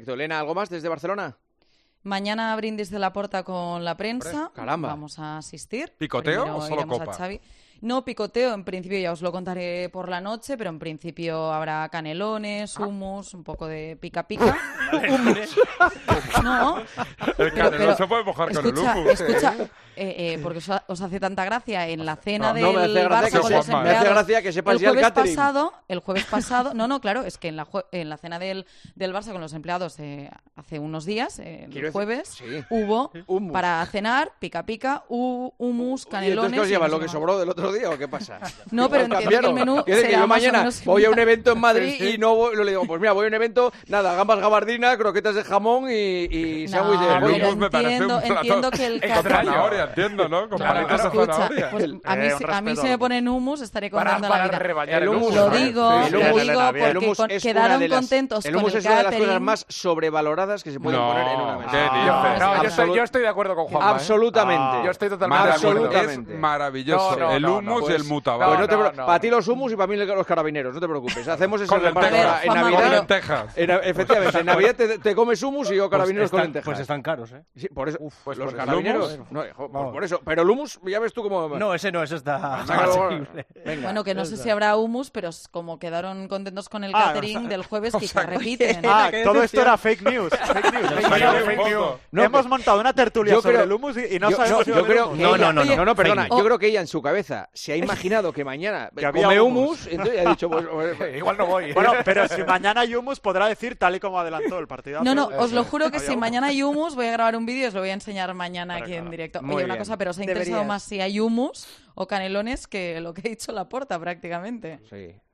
directo. Elena, ¿algo más desde Barcelona? Mañana brindis de la Porta con la prensa. Caramba. Vamos a asistir. ¿Picoteo Primero o solo iremos copa? a Xavi. No, picoteo, en principio ya os lo contaré por la noche, pero en principio habrá canelones, hummus, un poco de pica-pica. No, El canelón se puede mojar con el hummus. Escucha, porque os hace tanta gracia en la cena No, me del hace gracia Barça que con los sepas, me hace empleados. gracia que sepas ya el catering. El jueves pasado, no, claro, es que en la cena del Barça con los empleados hace unos días, Quiero el jueves, sí. hubo Hummus. para cenar pica-pica, hummus, ¿Y canelones. entonces qué os y lleva? no ¿Lo sé que qué sobró del otro día o qué pasa? No, pero Igual entiendo que el cambiaron. menú Quiero decir que será yo más o mañana menos voy a un similar. evento en Madrid y no le digo, pues mira, voy a un evento, nada, gambas gabardinas, croquetas de jamón y sándwich de No, pollo. pero Hummus me parece un plato entiendo que el con catering... zanahoria, entiendo, ¿no? Con palitos de Escucha, zanahoria. pues a mí si me ponen hummus estaré contenta la vida. rebañar El hummus, Lo ¿no? digo, Sí, lo el hummus- digo el hummus porque es una quedaron de las- contentos el con hummus el es una de las cosas catering. más sobrevaloradas que se pueden No, poner en una mesa. ¿qué dices? No, yo estoy de acuerdo con Juanma. Absolutamente. Yo estoy totalmente de acuerdo. Absolutamente. Es maravilloso. No, el no, hummus no, y el pues, mutabal. Pues no te No, pre- no. Para ti los hummus y para mí los carabineros, no te preocupes. Hacemos ese Con reparto lentejas. ahora en Juanma, Con Navidad. lentejas. Efectivamente, en Navidad te comes hummus y yo carabineros con lentejas. Pues están caros, ¿eh? Sí, por eso, pues los por el carabineros. hummus. No, pues por eso. Pero el hummus, ya ves tú cómo. No, ese no, ese está Sácalo, asequible. venga. Bueno, que no sé si habrá hummus, pero como quedaron contentos con el Ah, catering del jueves, quizá repiten. Ah, qué todo esto decepción. era fake news. Fake news. Fake news. No, Hemos montado una tertulia yo sobre creo- el hummus y no yo sabemos si va a yo haber creo hummus. que No, ella- no, no, no, perdona. fake news. Yo creo que ella en su cabeza se ha imaginado que mañana Que había come hummus. hummus, entonces ha dicho, pues, Igual no voy. Bueno, pero si mañana hay hummus podrá decir tal y como adelantó el partido. No, os lo juro que Había si hummus. mañana hay hummus, voy a grabar un vídeo y os lo voy a enseñar mañana aquí en directo. Muy Oye, una bien. cosa, pero os ha interesado Deberías. más si hay hummus o canelones que lo que ha dicho Laporta prácticamente. sí.